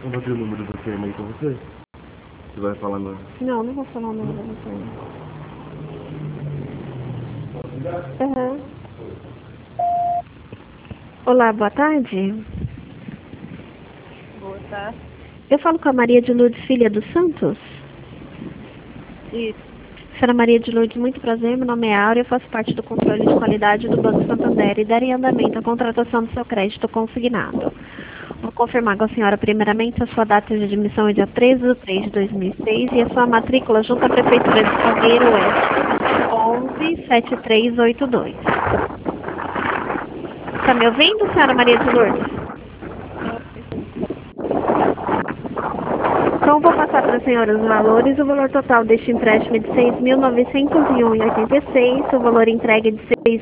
Não vai ter o número da firma aí com você? Você vai falar no... Não, não vou falar o número da firma. Uhum. Olá, boa tarde. Boa tarde. Eu falo com a Maria de Lourdes, filha dos Santos? Isso. Senhora Maria de Lourdes, muito prazer. Meu nome é Áurea, eu faço parte do controle de qualidade do Banco Santander e darei andamento à contratação do seu crédito consignado. Vou confirmar com a senhora, primeiramente, a sua data de admissão é dia 13 de 3 de 2006 e a sua matrícula junto à Prefeitura de Salgueiro é 117382. Está me ouvindo, senhora Maria de Lourdes? Então, vou passar para a senhora os valores. O valor total deste empréstimo é de R$ 6.901,86. O valor entregue é de R$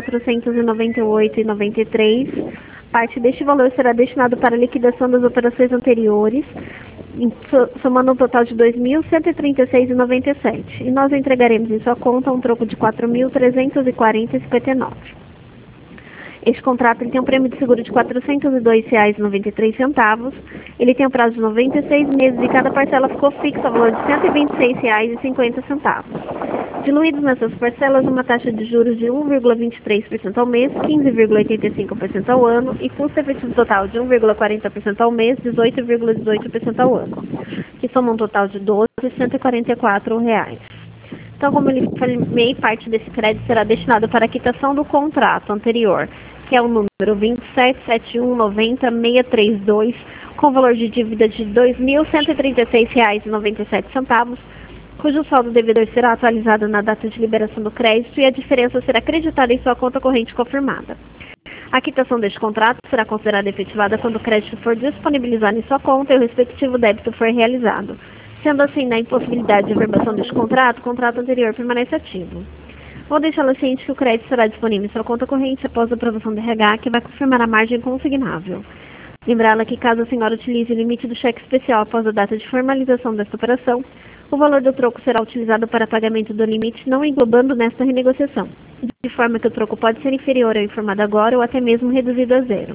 6.498,93. Parte deste valor será destinado para a liquidação das operações anteriores, somando um total de R$ 2.136,97. E nós entregaremos em sua conta um troco de R$ 4.340,59. Este contrato ele tem um prêmio de seguro de R$ 402,93. Ele tem um prazo de 96 meses e cada parcela ficou fixa ao valor de R$ 126,50. Diluídos nessas parcelas, uma taxa de juros de 1,23% ao mês, 15,85% ao ano e custo efetivo total de 1,40% ao mês, 18,18% ao ano, que soma um total de R$ 12.144. Então, como eu lhe falei, parte desse crédito será destinado para a quitação do contrato anterior, que é o número 2771900632, com valor de dívida de R$ 2.136,97, cujo saldo devedor será atualizado na data de liberação do crédito e a diferença será acreditada em sua conta corrente confirmada. A quitação deste contrato será considerada efetivada quando o crédito for disponibilizado em sua conta e o respectivo débito for realizado. Sendo assim, na impossibilidade de averbação deste contrato, o contrato anterior permanece ativo. Vou deixá-la ciente que o crédito será disponível em sua conta corrente após a aprovação do RH, que vai confirmar a margem consignável. Lembrá-la que caso a senhora utilize o limite do cheque especial após a data de formalização desta operação, o valor do troco será utilizado para pagamento do limite, não englobando nesta renegociação, de forma que o troco pode ser inferior ao informado agora ou até mesmo reduzido a zero.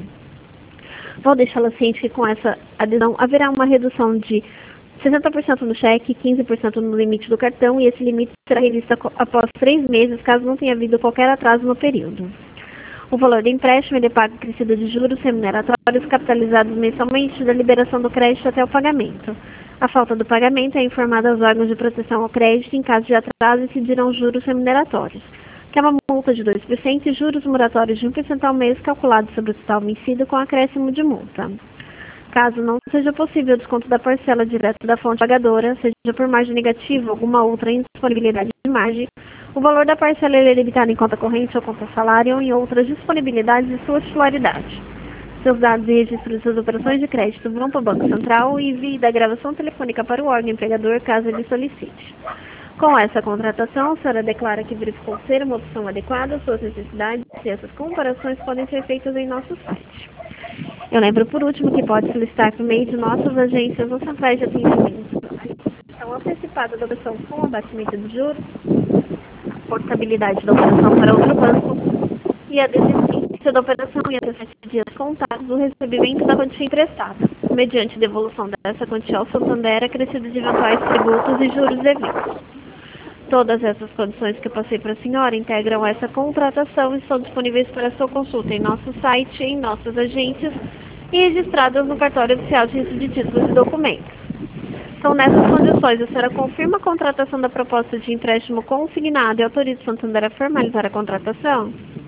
Vou deixá-la ciente que com essa adesão haverá uma redução de 60% no cheque e 15% no limite do cartão, e esse limite será revisto após 3 meses, caso não tenha havido qualquer atraso no período. O valor do empréstimo é pago acrescido de juros remuneratórios capitalizados mensalmente da liberação do crédito até o pagamento. A falta do pagamento é informada aos órgãos de proteção ao crédito em caso de atraso e se dirão juros remuneratórios, que é uma multa de 2% e juros moratórios de 1% ao mês calculados sobre o total vencido com acréscimo de multa. Caso não seja possível o desconto da parcela direto da fonte pagadora, seja por margem negativa ou alguma outra indisponibilidade de margem, o valor da parcela é debitado em conta corrente ou conta salário ou em outras disponibilidades de sua titularidade. Seus dados e registros das operações de crédito vão para o Banco Central e envie da gravação telefônica para o órgão empregador caso ele solicite. Com essa contratação, a senhora declara que verificou ser uma opção adequada às suas necessidades e essas comparações podem ser feitas em nosso site. Eu lembro, por último, que pode solicitar por meio de nossas agências ou centrais de atendimento a antecipada da operação com abatimento de juros, portabilidade da operação para outro banco e a desistência da operação em até 7 dias contados do recebimento da quantia emprestada, mediante devolução dessa quantia ao Santander acrescida de eventuais tributos e juros devidos. Todas essas condições que eu passei para a senhora integram essa contratação e estão disponíveis para sua consulta em nosso site, em nossas agências e registradas no cartório oficial de registro de títulos e documentos. Então, nessas condições, a senhora confirma a contratação da proposta de empréstimo consignado e autoriza o Santander a formalizar a contratação?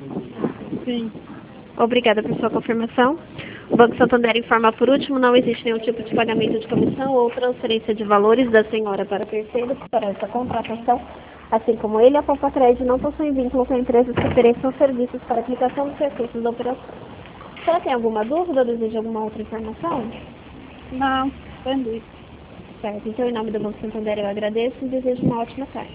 Sim. Obrigada por sua confirmação. O Banco Santander informa, por último, não existe nenhum tipo de pagamento de comissão ou transferência de valores da senhora para terceiros para essa contratação, assim como ele e a Poupa Crédito não possuem vínculo com empresas que ofereçam serviços para aplicação dos recursos da operação. A senhora tem alguma dúvida ou deseja alguma outra informação? Não, entendi. Certo, então em nome do Banco Santander eu agradeço e desejo uma ótima tarde.